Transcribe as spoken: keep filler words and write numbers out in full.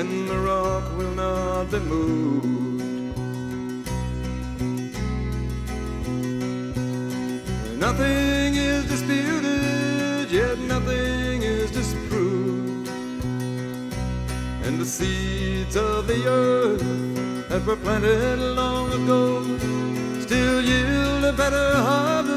and the rock will not be moved. Nothing is disputed, yet nothing is disproved. And the seeds of the earth that were planted long ago still yield a better harvest